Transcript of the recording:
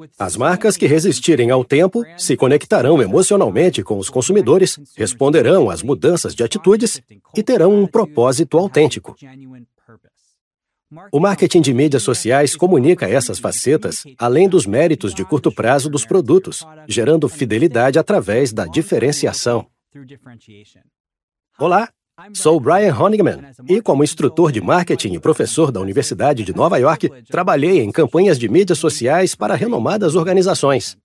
As marcas que resistirem ao tempo se conectarão emocionalmente com os consumidores, responderão às mudanças de atitudes e terão um propósito autêntico. O marketing de mídias sociais comunica essas facetas além dos méritos de curto prazo dos produtos, gerando fidelidade através da diferenciação. Olá, sou Brian Honigman e, como instrutor de marketing e professor da Universidade de Nova York, trabalhei em campanhas de mídias sociais para renomadas organizações.